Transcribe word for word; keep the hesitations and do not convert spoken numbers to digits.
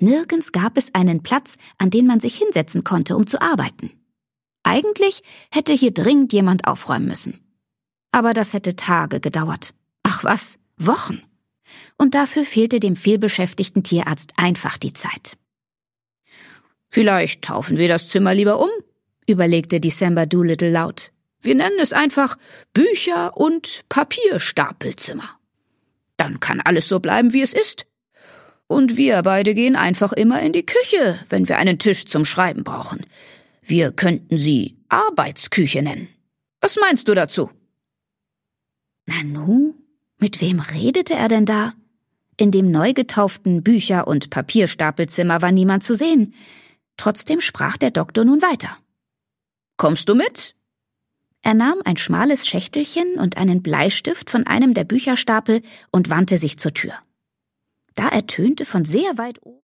Nirgends gab es einen Platz, an den man sich hinsetzen konnte, um zu arbeiten. Eigentlich hätte hier dringend jemand aufräumen müssen. Aber das hätte Tage gedauert. Ach was, Wochen. Und dafür fehlte dem vielbeschäftigten Tierarzt einfach die Zeit. »Vielleicht taufen wir das Zimmer lieber um«, überlegte December Doolittle laut. »Wir nennen es einfach Bücher- und Papierstapelzimmer. Dann kann alles so bleiben, wie es ist. Und wir beide gehen einfach immer in die Küche, wenn wir einen Tisch zum Schreiben brauchen. Wir könnten sie Arbeitsküche nennen. Was meinst du dazu?« Nanu, mit wem redete er denn da? In dem neu getauften Bücher- und Papierstapelzimmer war niemand zu sehen. Trotzdem sprach der Doktor nun weiter. »Kommst du mit?« Er nahm ein schmales Schächtelchen und einen Bleistift von einem der Bücherstapel und wandte sich zur Tür. Da ertönte von sehr weit oben